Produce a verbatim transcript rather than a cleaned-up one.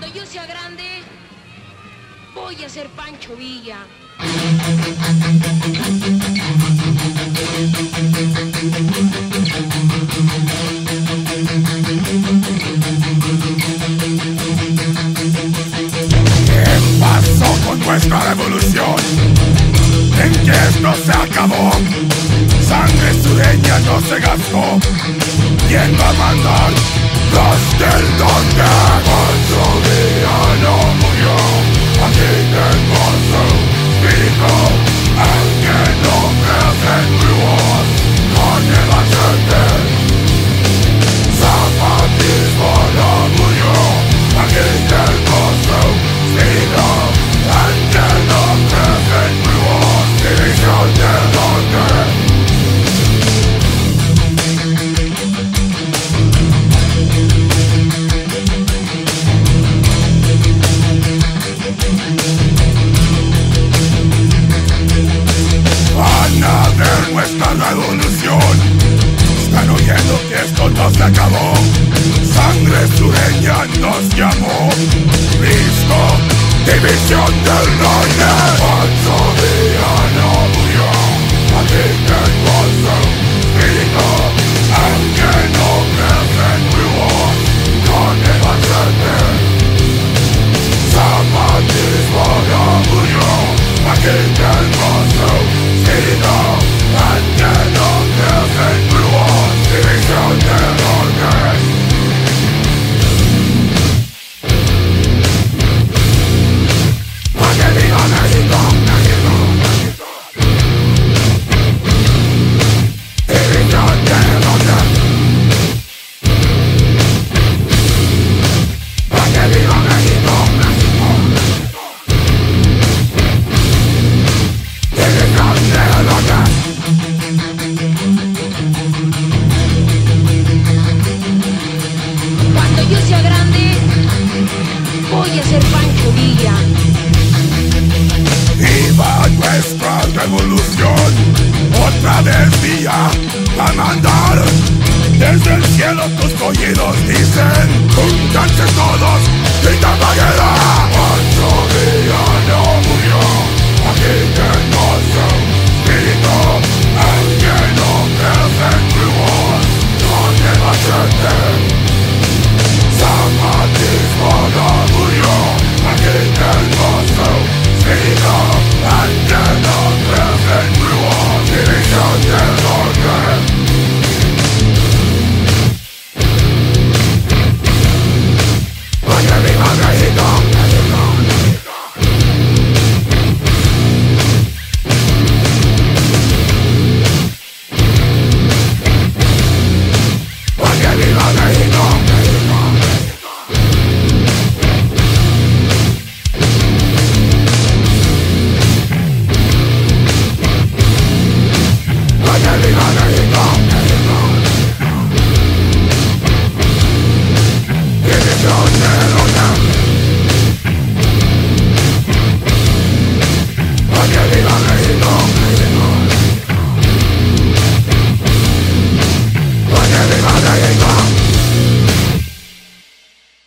yo sea grande, voy a ser Pancho Villa. ¿Qué pasó con nuestra revolución? ¿En qué esto se acabó? Sangre sureña no se gastó. ¿Quién va a mandar? Los del donde Pancho Villa no murió. Aquí tengo su espíritu. El que no crece en brujos con el machete. Zapatismo no murió. Aquí tengo su espíritu. El que no crece en brujos. División del norte. Van a ver nuestra revolución. Están oyendo que esto no se acabó. Sangre sureña nos llamó. Listo, división del norte. Pancho Villa no murió. Aquí tengo su espíritu. El que no crece en brujos con el machete. Zapatismo no murió. Aquí tengo su espíritu. El que no crece en brujos. División del norte. ¡Que viva México! ¡México! ¡México! División del norte. ¡Que viva México! ¡México! ¡México! División del norte. Cuando yo sea grande, voy a ser Pancho Villa. ¡Viva nuestra revolución! Otra vez Villa a mandar. Desde el cielo tus oídos dicen: júntanse todos, grita Baguera.